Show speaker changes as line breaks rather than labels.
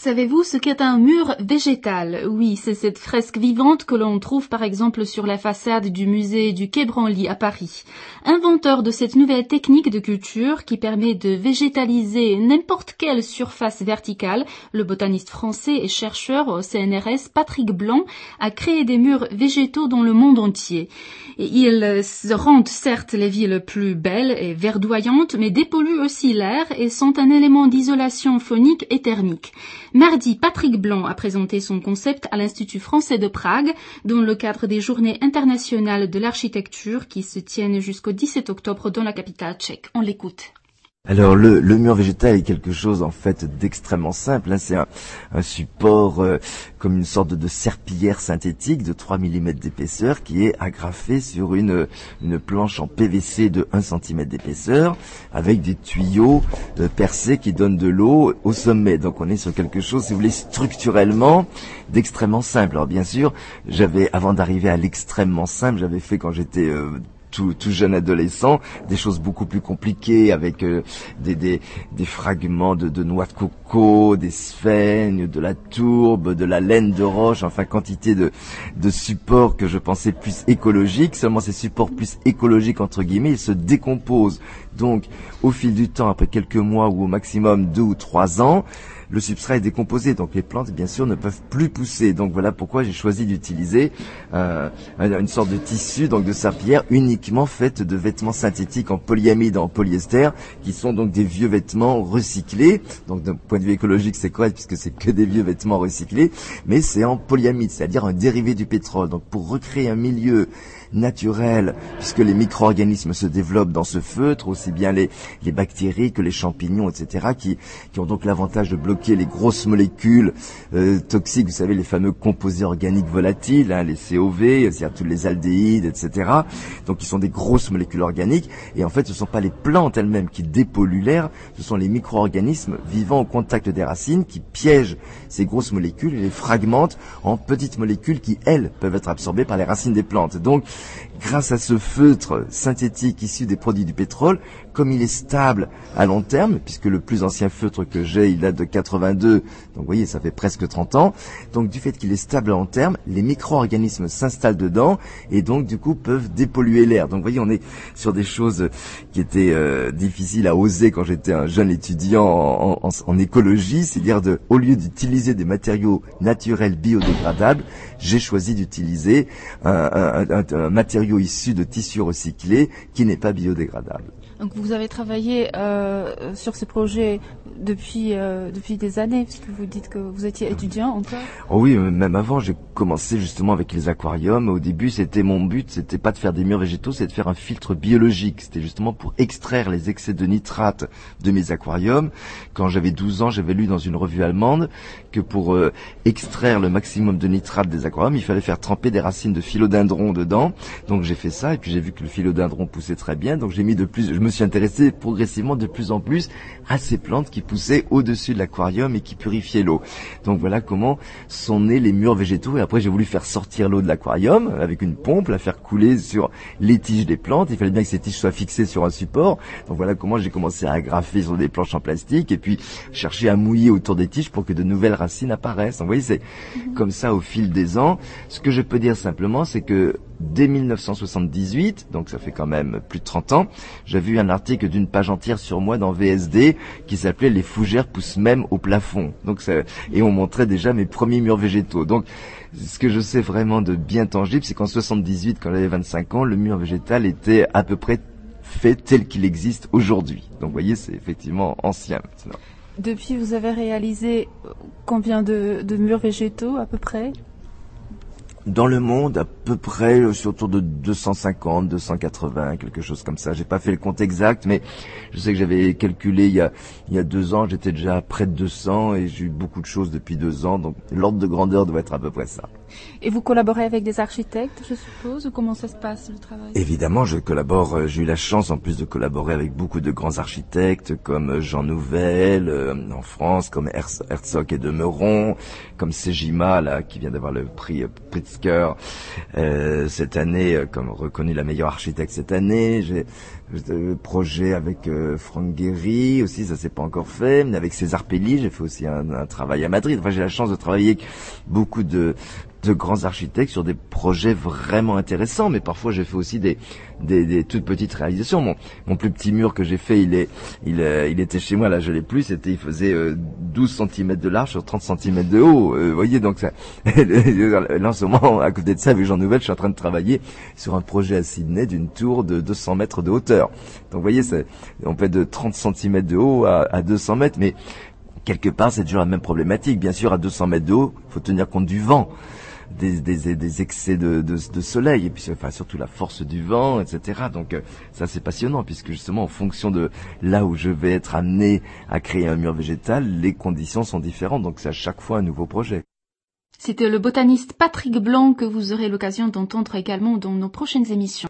Savez-vous ce qu'est un mur végétal? Oui, c'est cette fresque vivante que l'on trouve par exemple sur la façade du musée du Quai Branly à Paris. Inventeur de cette nouvelle technique de culture qui permet de végétaliser n'importe quelle surface verticale, le botaniste français et chercheur au CNRS Patrick Blanc a créé des murs végétaux dans le monde entier. Et ils rendent certes les villes plus belles et verdoyantes, mais dépolluent aussi l'air et sont un élément d'isolation phonique et thermique. Mardi, Patrick Blanc a présenté son concept à l'Institut français de Prague, dans le cadre des Journées internationales de l'architecture qui se tiennent jusqu'au 17 octobre dans la capitale tchèque. On l'écoute.
Alors le mur végétal est quelque chose en fait d'extrêmement simple. C'est un support comme une sorte de serpillière synthétique de 3 mm d'épaisseur qui est agrafé sur une planche en PVC de 1 cm d'épaisseur avec des tuyaux percés qui donnent de l'eau au sommet. Donc on est sur quelque chose, si vous voulez, structurellement d'extrêmement simple. Alors bien sûr, avant d'arriver à l'extrêmement simple, j'avais fait quand j'étais tout jeune adolescent, des choses beaucoup plus compliquées avec des fragments de noix de coco, des sphènes, de la tourbe, de la laine de roche, enfin quantité de supports que je pensais plus écologiques. Seulement ces supports plus écologiques entre guillemets, ils se décomposent. Donc au fil du temps, après quelques mois ou au maximum 2 ou 3 ans, le substrat est décomposé, donc les plantes, bien sûr, ne peuvent plus pousser. Donc voilà pourquoi j'ai choisi d'utiliser une sorte de tissu, donc de serpillière, uniquement faite de vêtements synthétiques en polyamide, en polyester, qui sont donc des vieux vêtements recyclés. Donc d'un point de vue écologique, c'est correct, puisque c'est que des vieux vêtements recyclés, mais c'est en polyamide, c'est-à-dire un dérivé du pétrole. Donc pour recréer un milieu naturel, puisque les micro-organismes se développent dans ce feutre, aussi bien les bactéries que les champignons, etc., qui ont donc l'avantage de bloquer les grosses molécules toxiques, vous savez, les fameux composés organiques volatiles, les COV, c'est-à-dire tous les aldéhydes, etc. Donc, ils sont des grosses molécules organiques, et en fait, ce ne sont pas les plantes elles-mêmes qui dépolluent l'air, ce sont les micro-organismes vivant au contact des racines qui piègent ces grosses molécules et les fragmentent en petites molécules qui, elles, peuvent être absorbées par les racines des plantes. Donc, grâce à ce feutre synthétique issu des produits du pétrole, comme il est stable à long terme, puisque le plus ancien feutre que j'ai, il date de 82, donc vous voyez, ça fait presque 30 ans, donc du fait qu'il est stable à long terme, les micro-organismes s'installent dedans, et donc du coup peuvent dépolluer l'air. Donc vous voyez, on est sur des choses qui étaient difficiles à oser quand j'étais un jeune étudiant en écologie, c'est-à-dire au lieu d'utiliser des matériaux naturels biodégradables, j'ai choisi d'utiliser un matériau issu de tissus recyclés qui n'est pas biodégradable.
Donc vous avez travaillé sur ce projet depuis des années, puisque vous dites que vous étiez étudiant encore.
Oh oui, même avant, j'ai commencé justement avec les aquariums. Au début, mon but, c'était pas de faire des murs végétaux, c'est de faire un filtre biologique. C'était justement pour extraire les excès de nitrate de mes aquariums. Quand j'avais 12 ans, j'avais lu dans une revue allemande que pour extraire le maximum de nitrate des aquariums, il fallait faire tremper des racines de philodendron dedans. Donc j'ai fait ça, et puis j'ai vu que le philodendron poussait très bien. Donc je me suis intéressé progressivement de plus en plus à ces plantes qui poussaient au-dessus de l'aquarium et qui purifiaient l'eau. Donc voilà comment sont nés les murs végétaux. Et après j'ai voulu faire sortir l'eau de l'aquarium avec une pompe, la faire couler sur les tiges des plantes. Il fallait bien que ces tiges soient fixées sur un support. Donc voilà comment j'ai commencé à agrafer sur des planches en plastique et puis chercher à mouiller autour des tiges pour que de nouvelles racines apparaissent. Donc vous voyez, c'est comme ça au fil des ans. Ce que je peux dire simplement, c'est que dès 1978, donc ça fait quand même plus de 30 ans, j'avais eu un article d'une page entière sur moi dans VSD qui s'appelait « Les fougères poussent même au plafond ». Et on montrait déjà mes premiers murs végétaux. Donc ce que je sais vraiment de bien tangible, c'est qu'en 78, quand j'avais 25 ans, le mur végétal était à peu près fait tel qu'il existe aujourd'hui. Donc vous voyez, c'est effectivement ancien maintenant.
Depuis, vous avez réalisé combien de murs végétaux à peu près ?
Dans le monde, à peu près autour de 250, 280, quelque chose comme ça. J'ai pas fait le compte exact, mais je sais que j'avais calculé il y a 2 ans, j'étais déjà à près de 200 et j'ai eu beaucoup de choses depuis 2 ans, donc l'ordre de grandeur doit être à peu près ça.
Et vous collaborez avec des architectes, je suppose, ou comment ça se passe le travail ?
Évidemment, je collabore, j'ai eu la chance en plus de collaborer avec beaucoup de grands architectes comme Jean Nouvel en France, comme Herzog et de Meuron, comme Sejima là qui vient d'avoir le prix Metzger cette année, comme reconnu la meilleure architecte cette année. J'ai le projet avec Franck Gehry aussi, ça s'est pas encore fait. Mais avec César Pelli, j'ai fait aussi un travail à Madrid. Enfin, j'ai la chance de travailler avec beaucoup de grands architectes sur des projets vraiment intéressants, mais parfois j'ai fait aussi des toutes petites réalisations. Mon plus petit mur que j'ai fait, il était chez moi, là je l'ai plus, il faisait 12 cm de large sur 30 cm de haut. Vous voyez, donc ça, là en ce moment, à côté de ça, avec Jean Nouvel, je suis en train de travailler sur un projet à Sydney d'une tour de 200 mètres de hauteur. Donc vous voyez, on fait de 30 cm de haut à 200 mètres, mais quelque part c'est toujours la même problématique. Bien sûr, à 200 mètres de haut, il faut tenir compte du vent. Des excès de soleil, et puis enfin surtout la force du vent, etc. Donc ça c'est passionnant, puisque justement en fonction de là où je vais être amené à créer un mur végétal, les conditions sont différentes, donc c'est à chaque fois un nouveau projet.
C'était le botaniste Patrick Blanc que vous aurez l'occasion d'entendre également dans nos prochaines émissions.